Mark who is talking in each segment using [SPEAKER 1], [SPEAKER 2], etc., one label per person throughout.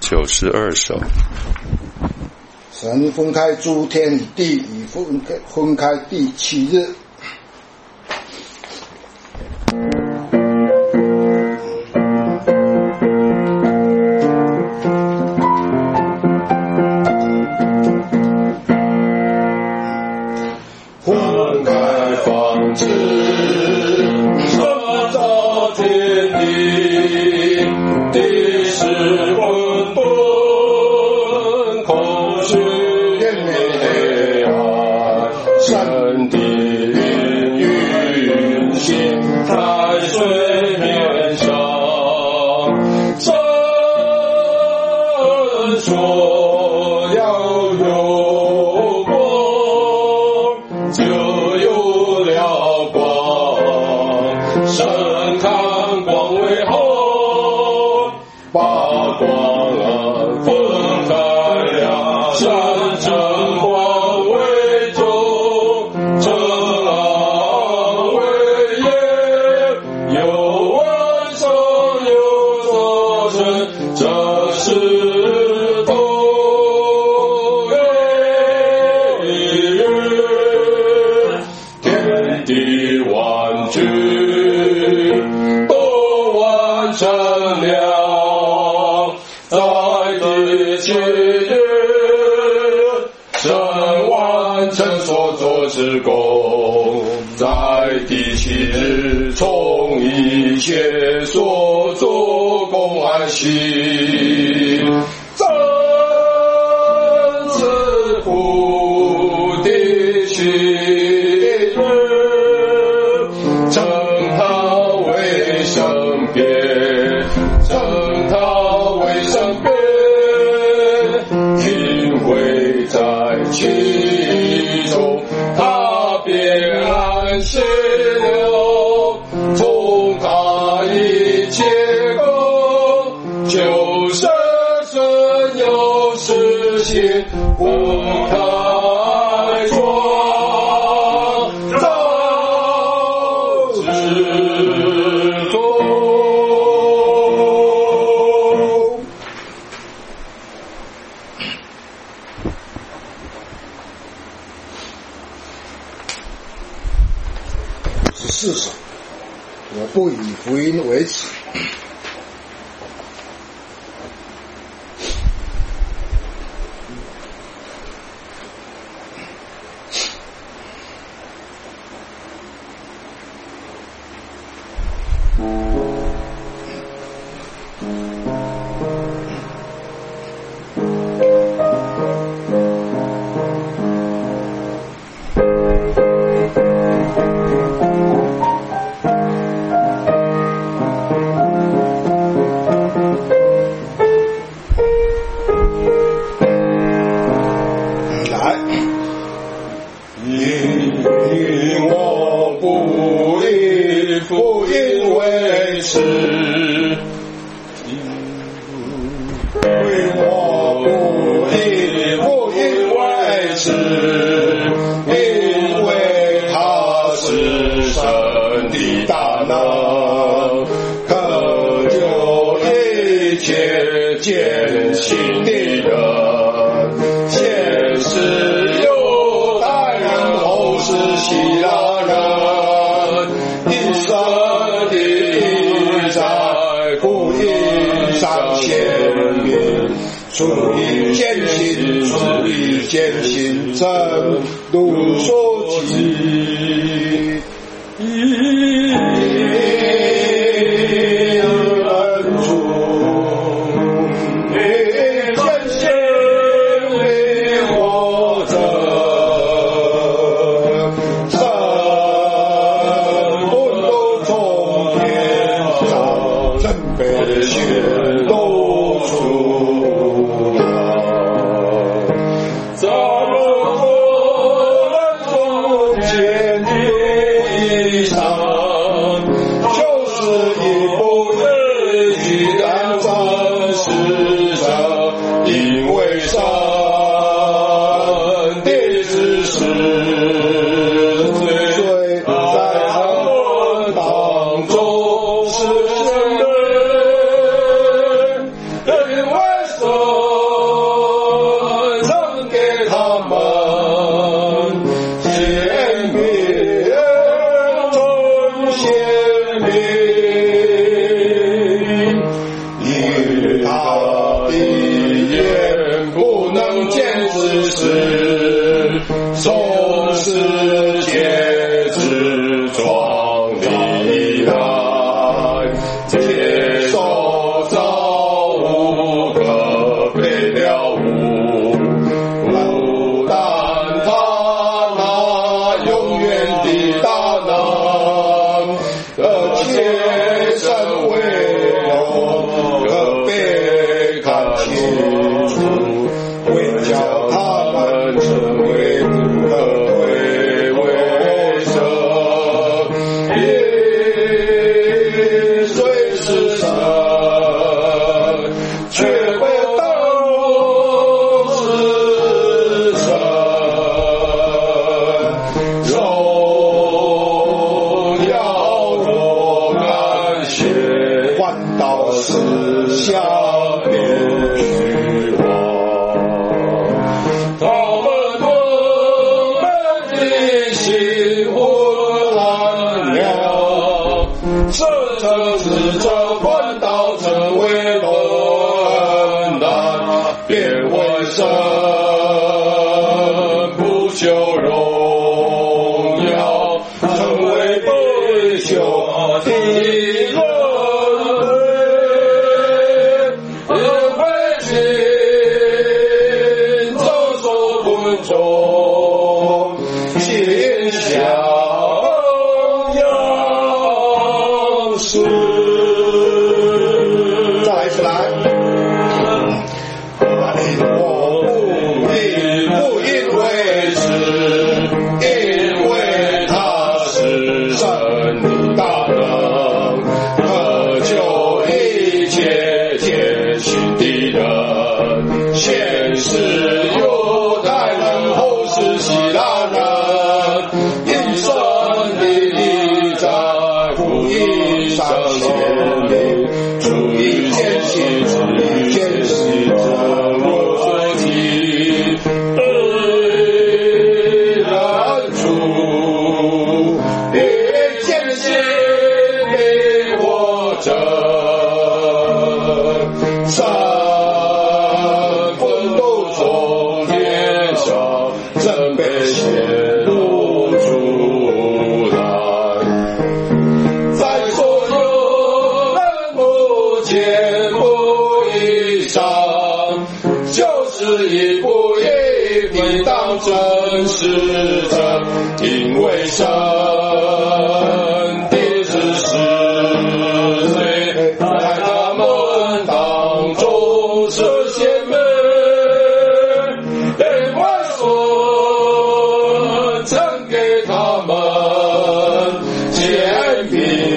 [SPEAKER 1] 92首。
[SPEAKER 2] 神分开诸天与地，以分开第7日。
[SPEAKER 3] 分开方知创造天地，地是混沌空虚黑暗，山地云行在水面上，神说要有光，就有了光。神看光为好，把光分开了，山正光为中，正暗为夜，有晚上有早晨，这是同一日。天地万具都完成了，在第7日，神完成所做之功，在第7日从一切所做功安息。真是乎第7日，称他为圣别，称他为圣别，因为在其中他便安息了，从他一切功，就是神有实行分开创造之中。
[SPEAKER 2] 14首，我不以福音为耻。因我不以福音为耻，因我不以福音为耻，因为他是神的大能，可救一切艰辛的人，先是犹太人，后是希腊人，因神的义在福音上显明，出于艰辛，出于艰辛，正如所记。So 反倒是下面虚妄。
[SPEAKER 3] 他们的心昏暗了，这城市这反倒成为笨蛋，变为神不求荣耀，成为被羞的人，因为心遭受困中，心想要死。
[SPEAKER 2] 再一次来，我不因为是，因为他是神的大能，渴求一切谦逊的人，先是犹太人，后是希腊人，因神的力在福音上显明，出于艰辛，至于艰辛者若提对人主，与艰辛的活着，三分都从天上，真被显露出来。在所有人目前不以上，就是一步一步当真实者，因为神的指示，在他们当中这些们，另外所曾给他们坚定。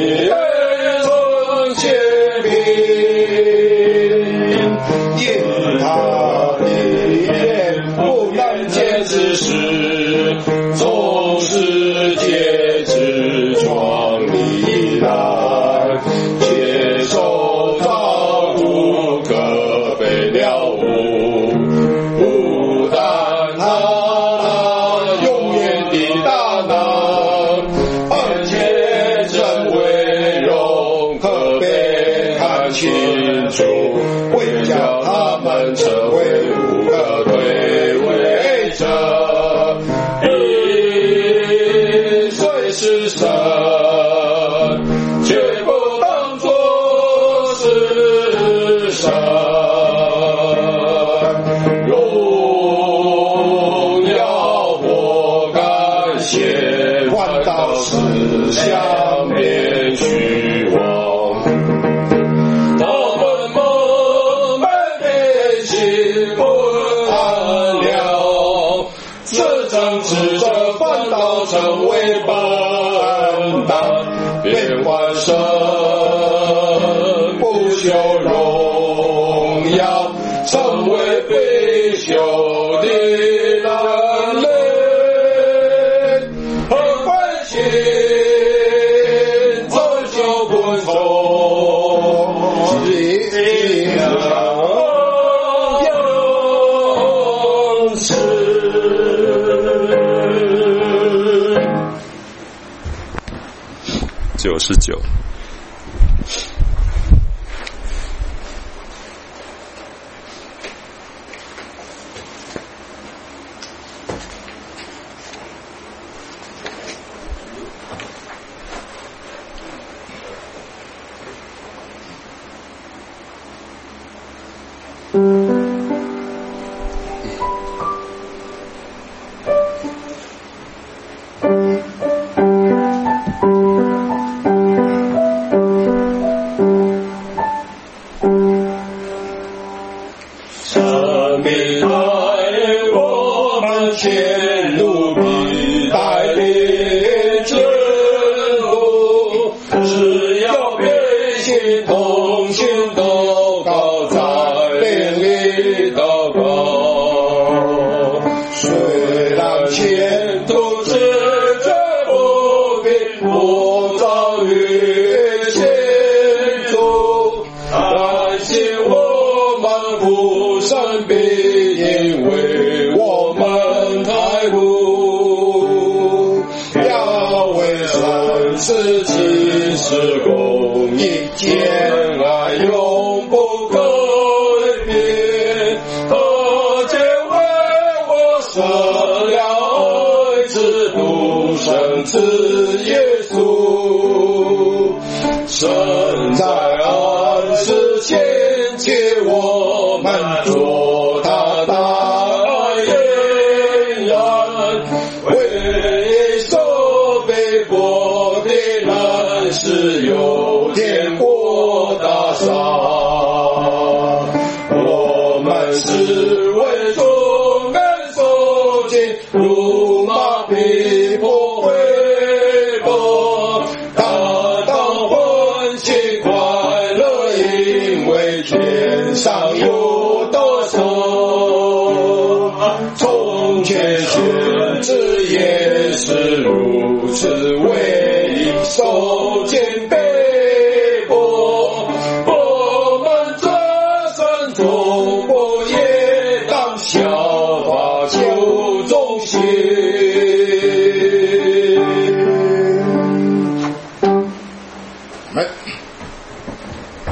[SPEAKER 2] 因他的眼不能见之时，从世界之创立以来，接受造物可悲了无，不但他永远的大能，而且真为荣可被看清楚，为叫他们成为无可推诿者，因虽是神，却不当作是神。荣耀或感谢，反倒是下面虚妄。他们蒙昧的心昏暗了，这正指着反倒成为笨蛋，变换神不求荣耀，成为被羞的人类，和关心走就困中。
[SPEAKER 1] 99。
[SPEAKER 3] 神明爱我们前路必带领之路，只要悲心同心祷告，在灵里祷告。虽然前途是这不平，不遭遇险阻。
[SPEAKER 2] 然做他大嫣然，为受被迫的人是有天国大赏。我们是为众人受尽辱骂逼迫毁谤，他当欢喜快乐，因为天上有得胜。从前先知也是如此为